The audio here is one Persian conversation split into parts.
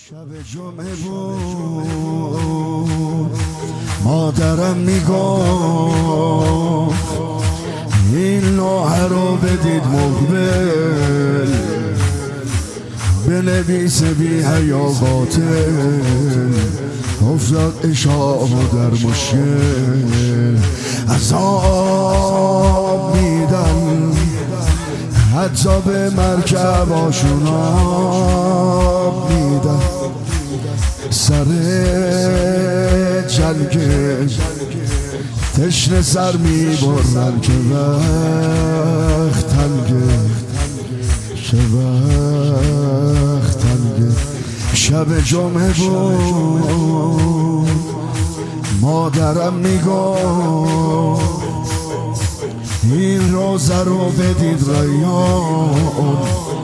شب جمعه بود مادرم میگفت این لوحه رو بدید مقبل بنویس بی حیا قاتل افتاد اشاق در مشکل عذاب میدن حتی به مرکب آشون آب میدن سر جلگه تشنه سر میبرن که وقت تنگه شب جمعه بود مادرم میگفت این روزه رو بدید ریان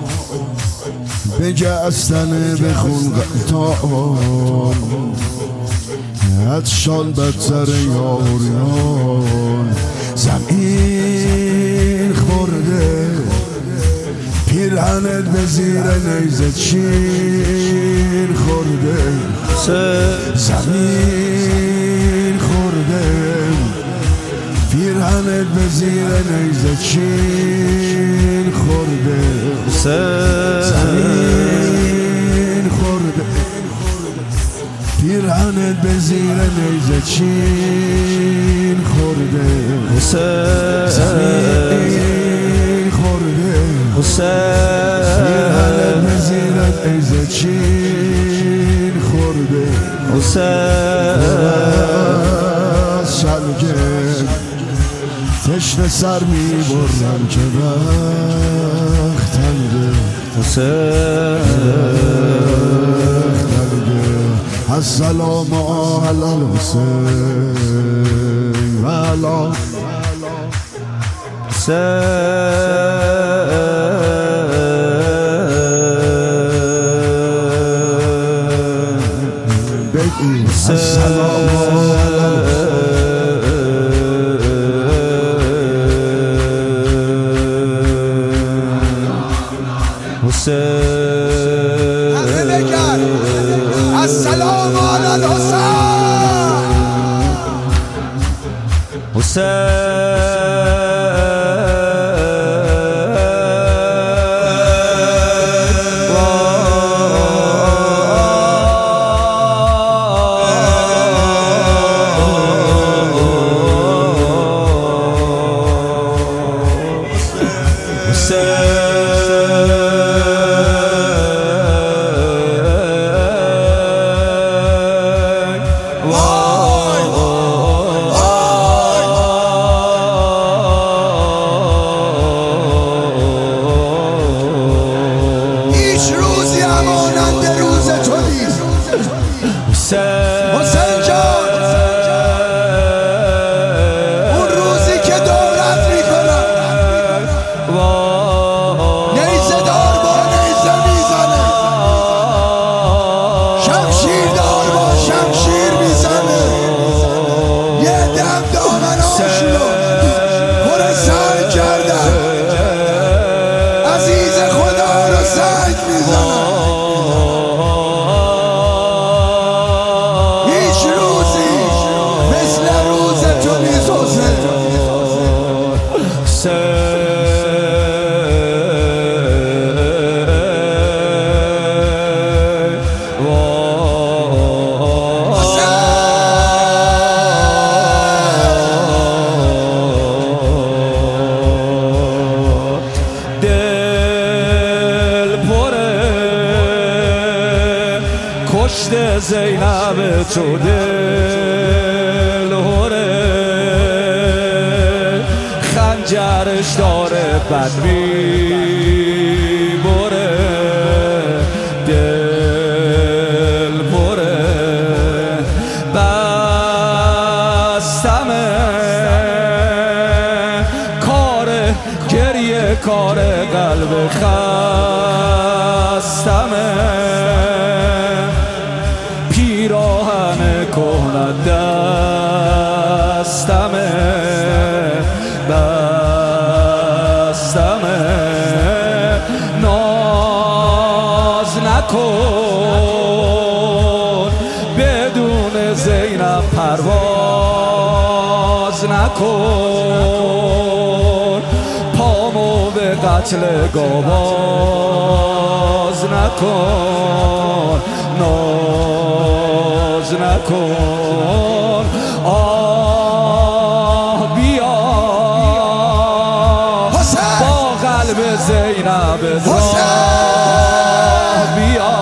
بگستنه بخون غلطان عطشان بدتر یاریان زمین خورده پیرهنت به زیر نیزه چین خورده زمین خورده پیرهنت به زیر نیزه چین خورده زمین خورده پیرهنت به زیر نیزه چین خورده زمین خورده پیرهنت به زیر نیزه چین خورده تشنه سر میبرن که وقت تنگه السلام علی الحسین و علی السلام السلام علی حسین جان اون روزی که دولت میکنم نیزه دار با نیزه میزنه شمشیر دار با شمشیر میزنه یه دم دامناشو پر سنگ کردن عزیز خدا رو سنگ میزنه کشته زینب تو دل هره خنجرش داره بد میبره دل پره بستمه کار گریه کار قلب خستمه پیراهن کهنه دستمه بستمه ناز نکن نکن، پامو به قتل گاواز نکن، ناز نکن. آه بیا با قلب زینب بیا،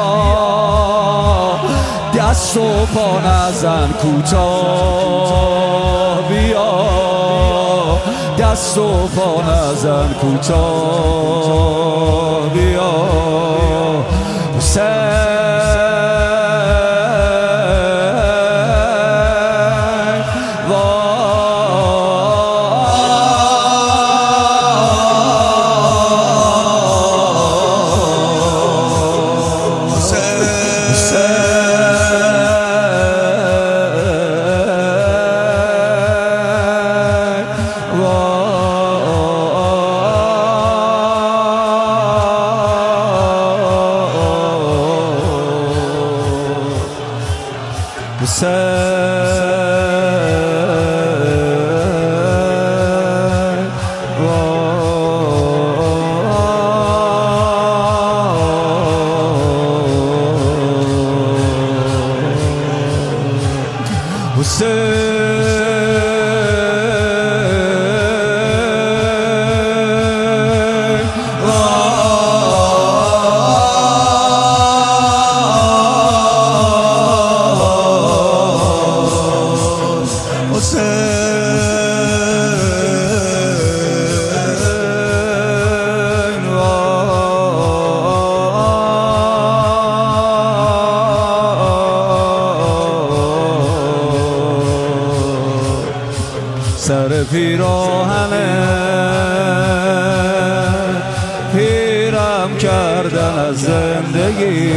دست و پا نزن کوتاه بیا، دست و پا نزن کوتاه بیا. حسین سر پیراهنه پیرم کردن از زندگی،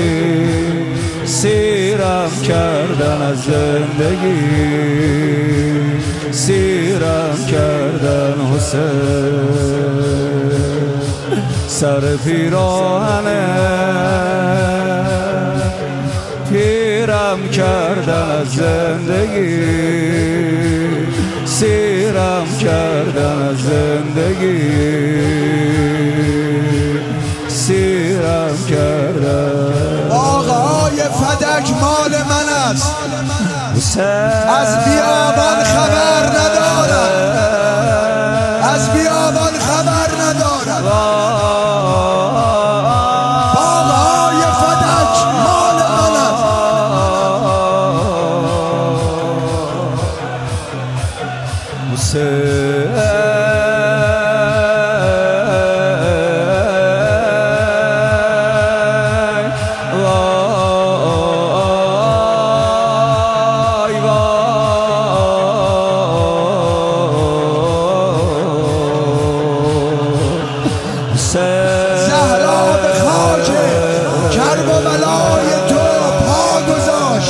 سیرم کردن از زندگی، سیرم کردن حسین. سر پیراهنه پیرم کردن از زندگی، سیرم کردن از زندگی، سیرم کردن. آقای فدک مال من است، از بیابان خبر ندارم، از بیابان خبر ندارم. آقای فدک مال من است. زهرا به خاک کرب و بلای تو پا گذاشت،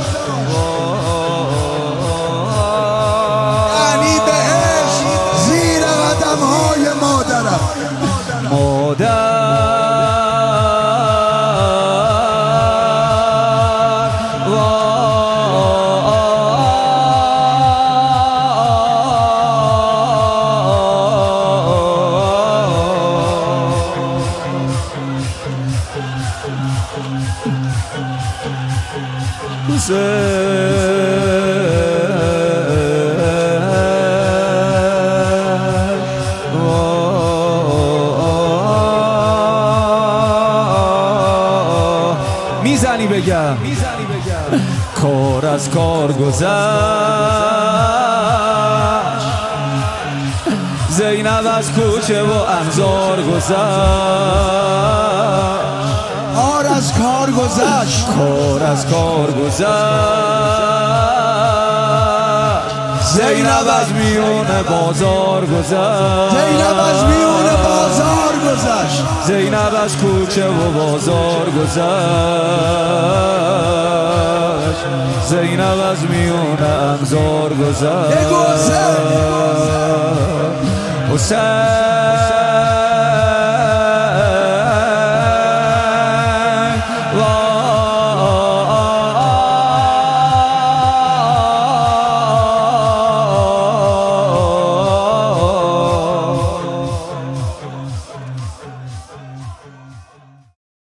یعنی بهش زیر قدم‌های مادرم. میزنی بگم کار از کار گذشت، زینب از کوچه و انظار گذشت، کار از کار گذشت، کار از کار گذشت، زینب از میون بازار گذشت، زینب از میون بازار گذشت، زینب از کوچه و بازار گذشت، زینب از میون انظار گذشت. حسین حسین